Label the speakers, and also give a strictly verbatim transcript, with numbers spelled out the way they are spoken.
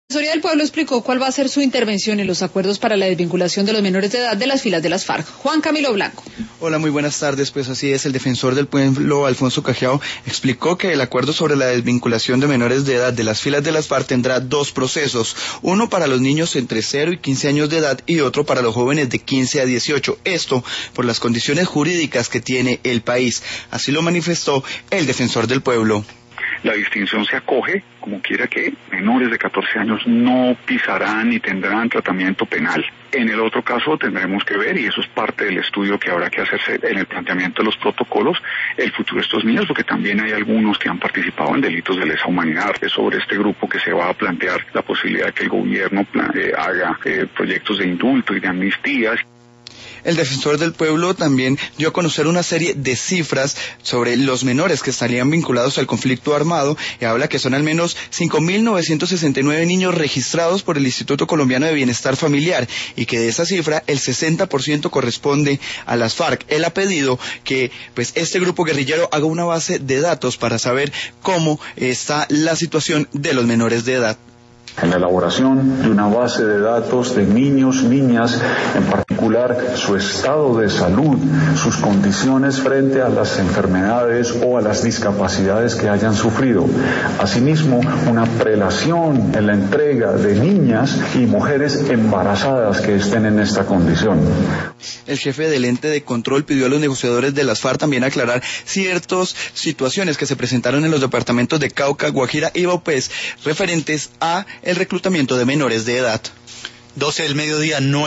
Speaker 1: La Defensoría del Pueblo explicó cuál va a ser su intervención en los acuerdos para la desvinculación de los menores de edad de las filas de las FARC. Juan Camilo Blanco.
Speaker 2: Hola, muy buenas tardes. Pues así es, el defensor del pueblo, Alfonso Cajiao, explicó que el acuerdo sobre la desvinculación de menores de edad de las filas de las FARC tendrá dos procesos, uno para los niños entre cero y quince años de edad y otro para los jóvenes de quince a dieciocho. Esto por las condiciones jurídicas que tiene el país. Así lo manifestó el defensor del pueblo.
Speaker 3: La distinción se acoge, como quiera que menores de catorce años no pisarán ni tendrán tratamiento penal. En el otro caso tendremos que ver, y eso es parte del estudio que habrá que hacerse en el planteamiento de los protocolos, el futuro de estos niños, porque también hay algunos que han participado en delitos de lesa humanidad. Es sobre este grupo que se va a plantear la posibilidad de que el gobierno eh, haga eh, proyectos de indulto y de amnistías.
Speaker 2: El defensor del pueblo también dio a conocer una serie de cifras sobre los menores que estarían vinculados al conflicto armado y habla que son al menos cinco mil novecientos sesenta y nueve niños registrados por el Instituto Colombiano de Bienestar Familiar y que de esa cifra el sesenta por ciento corresponde a las FARC. Él ha pedido que pues este grupo guerrillero haga una base de datos para saber cómo está la situación de los menores de edad.
Speaker 4: En la elaboración de una base de datos de niños, niñas, en particular su estado de salud, sus condiciones frente a las enfermedades o a las discapacidades que hayan sufrido. Asimismo, una prelación en la entrega de niñas y mujeres embarazadas que estén en esta condición.
Speaker 2: El jefe del ente de control pidió a los negociadores de las FARC también aclarar ciertas situaciones que se presentaron en los departamentos de Cauca, Guajira y Vaupés referentes a el reclutamiento de menores de edad.
Speaker 5: doce del mediodía, no